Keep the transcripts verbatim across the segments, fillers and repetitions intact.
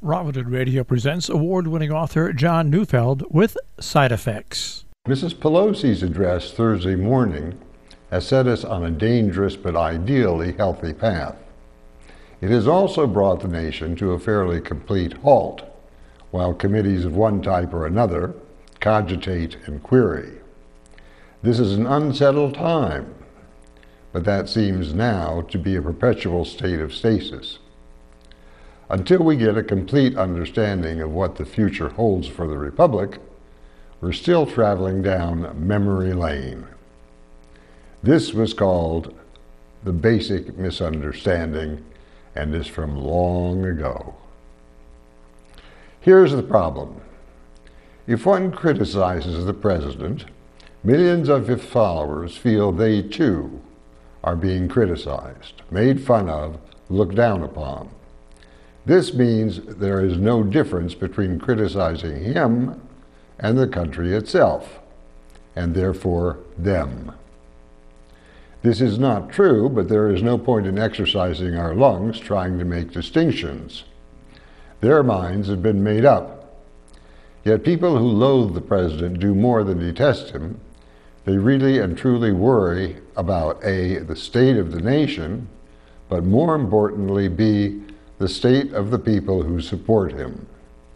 Robinhood Radio presents award-winning author John Neufeld with Side Effects. Missus Pelosi's address Thursday morning has set us on a dangerous but ideally healthy path. It has also brought the nation to a fairly complete halt, while committees of one type or another cogitate and query. This is an unsettled time, but that seems now to be a perpetual state of stasis. Until we get a complete understanding of what the future holds for the Republic, we're still traveling down memory lane. This was called the Basic Misunderstanding and is from long ago. Here's the problem. If one criticizes the president, millions of his followers feel they too are being criticized, made fun of, looked down upon. This means there is no difference between criticizing him and the country itself, and therefore them. This is not true, but there is no point in exercising our lungs trying to make distinctions. Their minds have been made up. Yet people who loathe the president do more than detest him. They really and truly worry about A, the state of the nation, but more importantly, B, the state of the people who support him.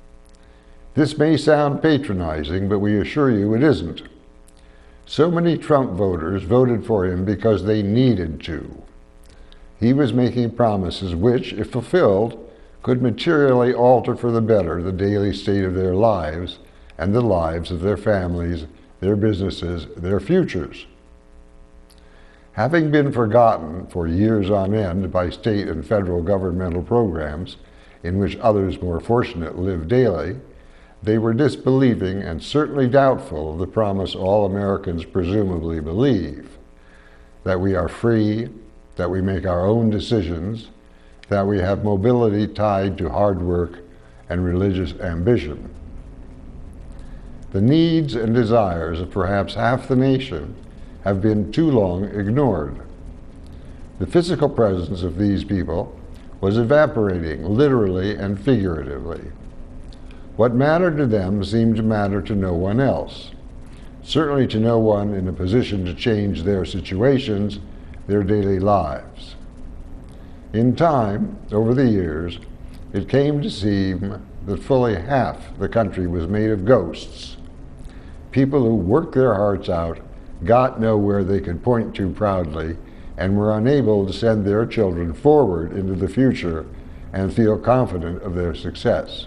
This may sound patronizing, but we assure you it isn't. So many Trump voters voted for him because they needed to. He was making promises which, if fulfilled, could materially alter for the better the daily state of their lives and the lives of their families, their businesses, their futures. Having been forgotten for years on end by state and federal governmental programs in which others more fortunate live daily, they were disbelieving and certainly doubtful of the promise all Americans presumably believe, that we are free, that we make our own decisions, that we have mobility tied to hard work and religious ambition. The needs and desires of perhaps half the nation have been too long ignored. The physical presence of these people was evaporating literally and figuratively. What mattered to them seemed to matter to no one else, certainly to no one in a position to change their situations, their daily lives. In time, over the years, it came to seem that fully half the country was made of ghosts, people who worked their hearts out, got nowhere they could point to proudly, and were unable to send their children forward into the future and feel confident of their success.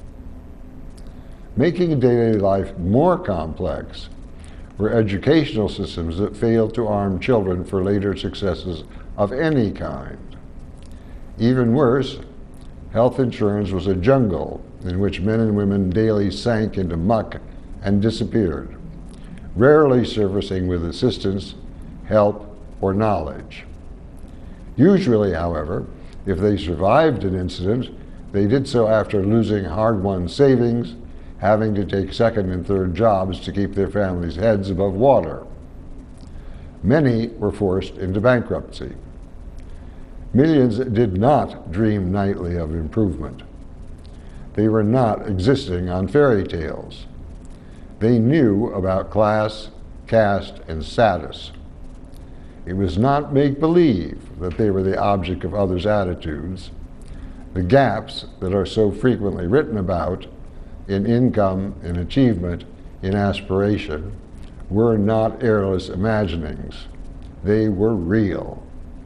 Making daily life more complex were educational systems that failed to arm children for later successes of any kind. Even worse, health insurance was a jungle in which men and women daily sank into muck and disappeared, rarely servicing with assistance, help, or knowledge. Usually, however, if they survived an incident, they did so after losing hard-won savings, having to take second and third jobs to keep their families' heads above water. Many were forced into bankruptcy. Millions did not dream nightly of improvement. They were not existing on fairy tales. They knew about class, caste, and status. It was not make-believe that they were the object of others' attitudes. The gaps that are so frequently written about in income, in achievement, in aspiration, were not airless imaginings. They were real.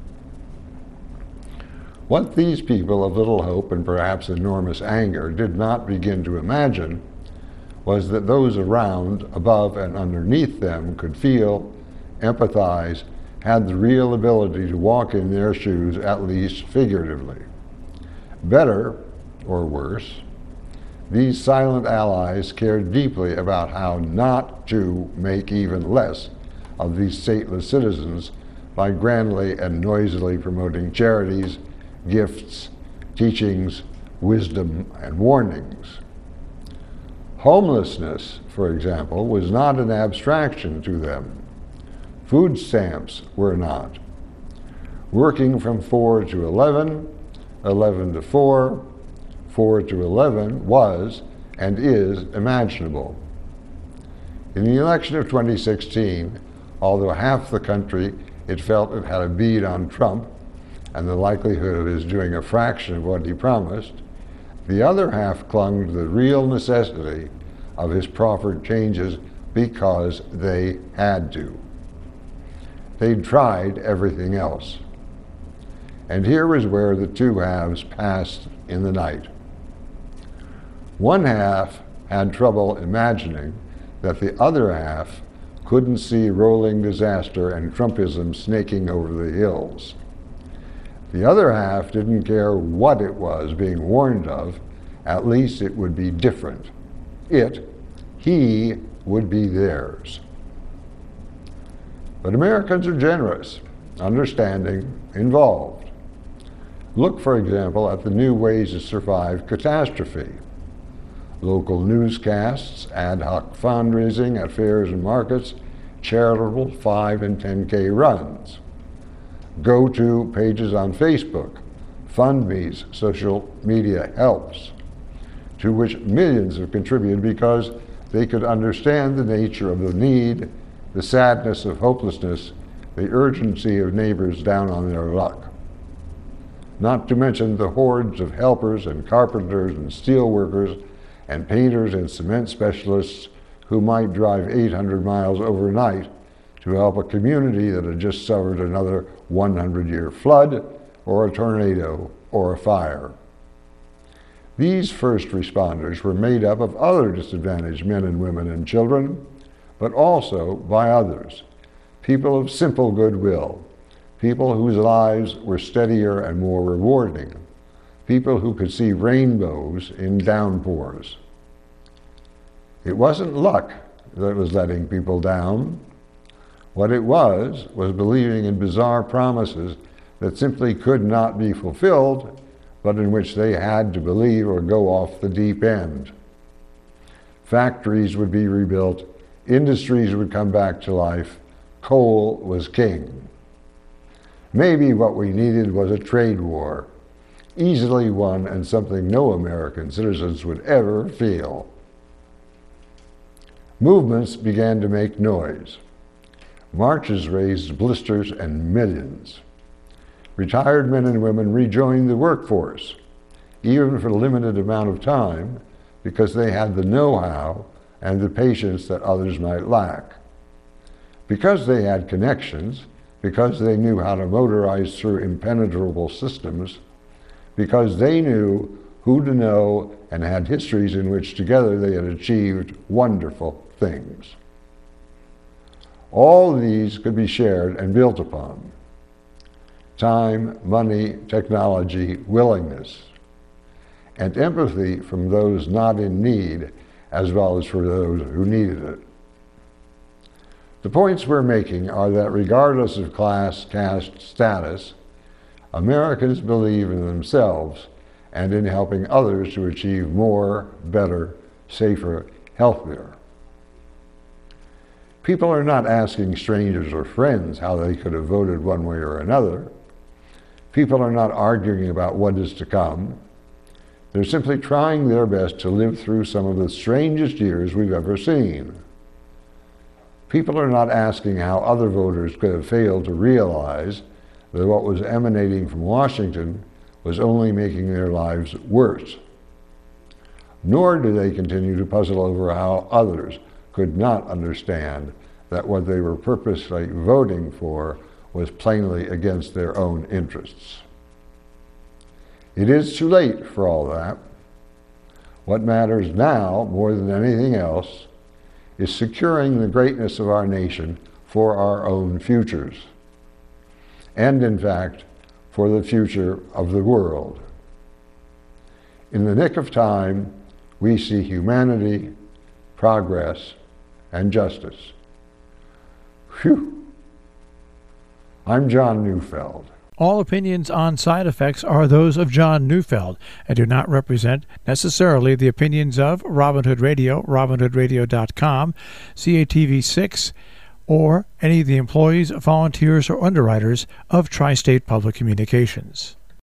What these people of little hope and perhaps enormous anger did not begin to imagine was that those around, above and underneath them could feel, empathize, had the real ability to walk in their shoes, at least figuratively. Better, or worse, these silent allies cared deeply about how not to make even less of these stateless citizens by grandly and noisily promoting charities, gifts, teachings, wisdom, and warnings. Homelessness, for example, was not an abstraction to them. Food stamps were not. Working from four to eleven, eleven to four, four to eleven was and is imaginable. In the election of twenty sixteen, although half the country it felt it had a bead on Trump and the likelihood of his doing a fraction of what he promised, the other half clung to the real necessity of his proffered changes because they had to. They'd tried everything else. And here was where the two halves passed in the night. One half had trouble imagining that the other half couldn't see rolling disaster and Trumpism snaking over the hills. The other half didn't care what it was being warned of, at least it would be different. It, he, would be theirs. But Americans are generous, understanding, involved. Look, for example, at the new ways to survive catastrophe. Local newscasts, ad hoc fundraising at fairs and markets, charitable five and ten K runs. Go-to pages on Facebook, FundMe's social media helps, to which millions have contributed because they could understand the nature of the need, the sadness of hopelessness, the urgency of neighbors down on their luck. Not to mention the hordes of helpers and carpenters and steel workers and painters and cement specialists who might drive eight hundred miles overnight to help a community that had just suffered another one hundred year flood or a tornado or a fire. These first responders were made up of other disadvantaged men and women and children, but also by others, people of simple goodwill, people whose lives were steadier and more rewarding, people who could see rainbows in downpours. It wasn't luck that was letting people down. What it was, was believing in bizarre promises that simply could not be fulfilled, but in which they had to believe or go off the deep end. Factories would be rebuilt, industries would come back to life, coal was king. Maybe what we needed was a trade war, easily won and something no American citizens would ever feel. Movements began to make noise. Marches raised blisters and millions. Retired men and women rejoined the workforce, even for a limited amount of time, because they had the know-how and the patience that others might lack. Because they had connections, because they knew how to motorize through impenetrable systems, because they knew who to know and had histories in which together they had achieved wonderful things. All these could be shared and built upon. Time, money, technology, willingness, and empathy from those not in need as well as for those who needed it. The points we're making are that regardless of class, caste, status, Americans believe in themselves and in helping others to achieve more, better, safer, healthier. People are not asking strangers or friends how they could have voted one way or another. People are not arguing about what is to come. They're simply trying their best to live through some of the strangest years we've ever seen. People are not asking how other voters could have failed to realize that what was emanating from Washington was only making their lives worse. Nor do they continue to puzzle over how others could not understand that what they were purposely voting for was plainly against their own interests. It is too late for all that. What matters now, more than anything else, is securing the greatness of our nation for our own futures, and in fact, for the future of the world. In the nick of time, we see humanity, progress, and justice. Phew. I'm John Neufeld. All opinions on side effects are those of John Neufeld and do not represent necessarily the opinions of Robin Hood Radio, robin hood radio dot com, C A T V six, or any of the employees, volunteers, or underwriters of Tri-State Public Communications.